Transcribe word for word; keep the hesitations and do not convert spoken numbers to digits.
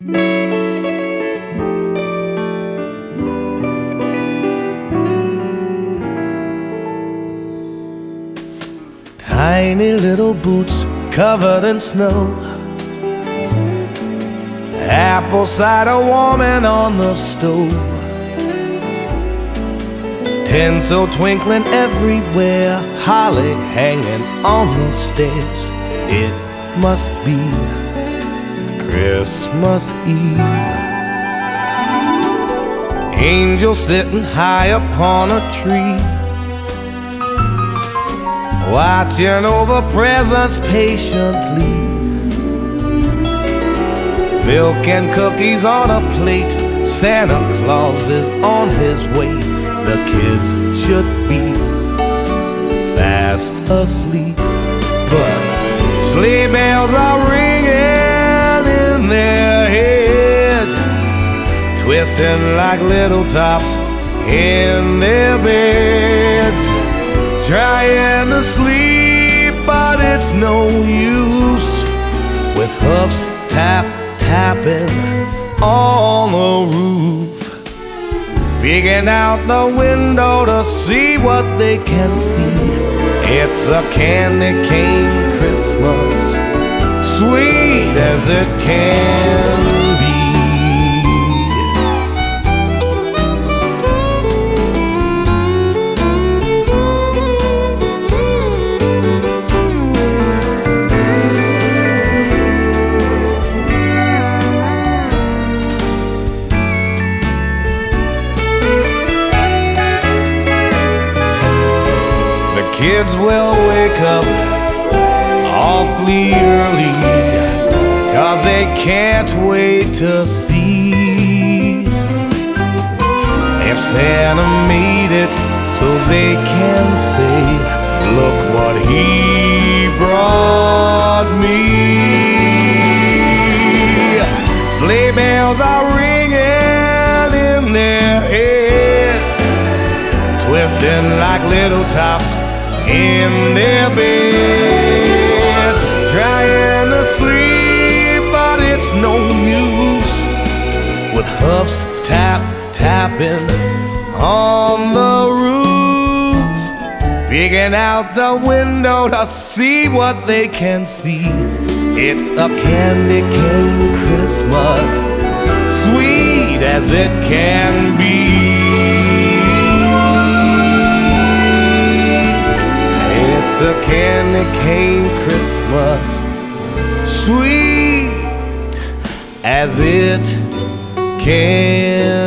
Tiny little boots covered in snow, apple cider warming on the stove, tinsel twinkling everywhere, holly hanging on the stairs. It must be Christmas Eve. Angel sitting high upon a tree, watching over presents patiently. Milk and cookies on a plate, Santa Claus is on his way. The kids should be fast asleep, but sleigh bells are ringing in their heads, twisting like little tops in their beds, trying to sleep, but it's no use, with hoofs tap tapping on the roof, peeking out the window to see what they can see. It's a candy cane Christmas, sweet as it can be. Kids will wake up awfully early, 'cause they can't wait to see if Santa made it, so they can say, look what he brought me. Sleigh bells are ringing in their heads, twisting like little tops in their beds, trying to sleep, but it's no use, with hoofs tap tapping on the roof, peeking out the window to see what they can see. It's a candy cane Christmas, sweet as it can be. It's a candy cane Christmas, sweet as it can